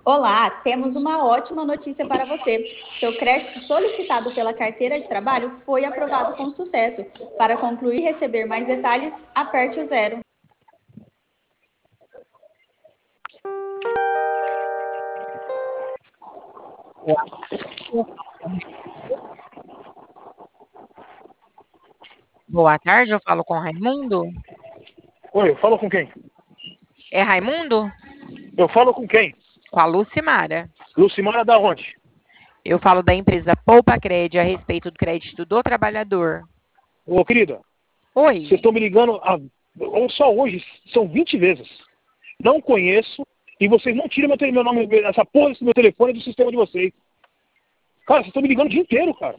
Olá, temos uma ótima notícia para você. Seu crédito solicitado pela carteira de trabalho foi aprovado com sucesso. Para concluir e receber mais detalhes, aperte o zero. Boa tarde, eu falo com Raimundo. Oi, eu falo com quem? É Raimundo? Eu falo com quem? Com a Lucimara. Lucimara da onde? Eu falo da empresa Poupa Crédito a respeito do crédito do trabalhador. Ô, querida, vocês Oi, estão me ligando ou só hoje, são 20 vezes. Não conheço e vocês não tiram meu nome, essa porra desse meu telefone do sistema de vocês. Cara, vocês estão me ligando o dia inteiro, cara.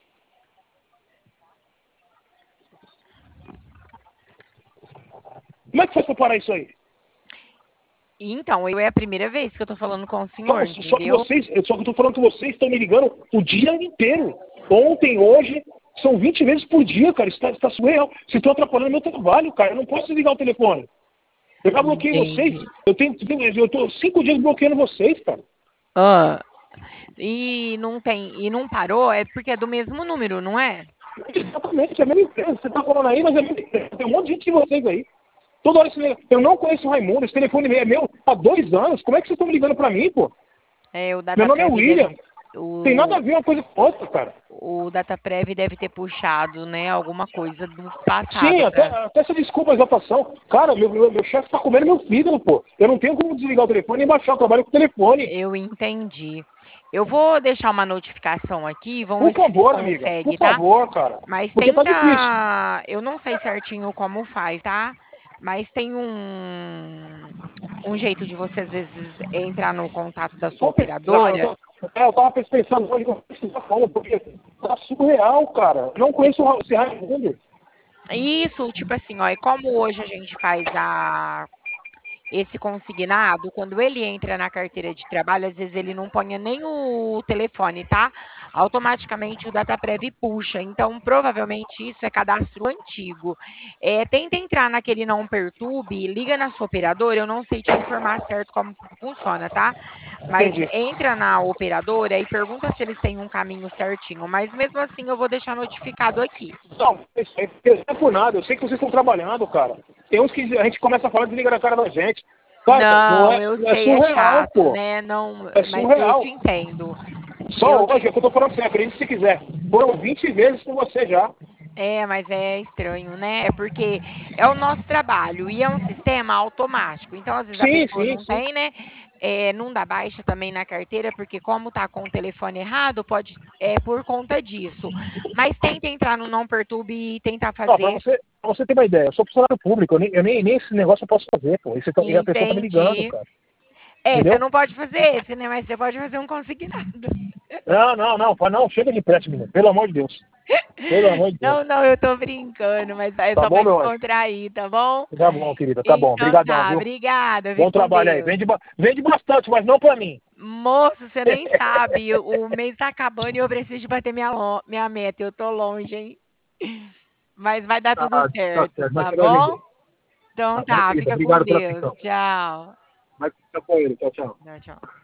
Como é que faz pra parar isso aí? então, é a primeira vez que eu tô falando com o senhor, Não, entendeu? só que eu tô falando que vocês estão me ligando o dia inteiro. Ontem, hoje, são 20 vezes por dia, cara. Isso tá surreal. Vocês estão atrapalhando meu trabalho, cara. Eu não posso desligar o telefone. Eu já bloqueei vocês. Entendi. Eu tô 5 dias bloqueando vocês, cara. Ah, e não parou, é porque é do mesmo número, não é? Exatamente, é a mesma empresa. Você tá falando aí, mas é a mesma empresa. Tem um monte de gente de vocês aí. Toda hora eu não conheço o Raimundo, esse telefone é meu há 2 anos. Como é que vocês estão me ligando pra mim, pô? É, o Meu nome é Dataprev William. deve, Tem nada a o, ver uma coisa com outra, cara. o Dataprev deve ter puxado, né, alguma coisa do Sim, passado até, pra... até essa desculpa, a exaltação. Cara, meu chefe tá comendo meu fígado, pô. Eu não tenho como desligar o telefone e baixar. Eu trabalho com o telefone. Eu entendi. Eu vou deixar uma notificação aqui, vamos Por ver se ele favor, amiga. Por consegue, tá? favor, cara. Mas Porque tá difícil. tenta. Eu não sei certinho como faz, tá? Mas tem um jeito de você, às vezes, entrar no contato da sua Vou pesquisar. operadora. Eu tava pensando hoje, vou pesquisar como, porque tá surreal, cara. Eu não conheço esse Raimundo. Isso, tipo assim, ó, e como hoje a gente faz esse consignado, quando ele entra na carteira de trabalho, às vezes ele não põe nem o telefone, tá? Automaticamente o Dataprev puxa. Então, provavelmente isso é cadastro antigo. Tenta entrar naquele não perturbe, liga na sua operadora, eu não sei te informar certo como funciona, tá? Mas Entendi. entra na operadora e pergunta se eles têm um caminho certinho. Mas mesmo assim eu vou deixar notificado aqui. Não, isso aí não é por nada. Eu sei que vocês estão trabalhando, cara. Tem uns que a gente começa a falar e desliga na cara da gente. Cara, não Não, é, eu é sei, é surreal, chato, pô. né? Não, É mas eu te surreal. entendo. Eu Só hoje, te... é o que eu tô falando pra você, acredite se quiser. Foram 20 vezes com você já. Mas é estranho, né? É porque é o nosso trabalho e é um sistema automático. Então, às vezes a Sim, pessoa sim, não sim. tem, né? Não dá baixa também na carteira, porque como tá com o telefone errado, pode por conta disso. Mas tenta entrar no Não Perturbe e tentar Ó, fazer. pra você ter uma ideia, eu sou funcionário público, nem esse negócio eu posso fazer, pô. E a pessoa tá me ligando, Entendi. cara. Você Entendeu? não pode fazer esse, né? Mas você pode fazer um consignado. Não, não, não, não, chega de empréstimo, menino. Pelo amor de Deus. Pelo amor de Deus. Não, não, eu tô brincando, mas é Tá só bom, pra meu anjo? descontrair, tá bom? Tá bom, querida, tá bom. Então Obrigadão, tá, viu? obrigada, Bom fique com trabalho aí. Deus. Vende bastante, mas não pra mim. Moço, você nem sabe, o mês tá acabando e eu preciso de bater minha meta, eu tô longe, hein? Mas vai dar tudo Ah, tá certo, certo. Vai tá chegar gente bom? aí. Então Tá bom, tá, querida? fica com Obrigado pela Deus. atenção. Tchau. Vai ficar com ele. Tchau, tchau. Tchau, tchau.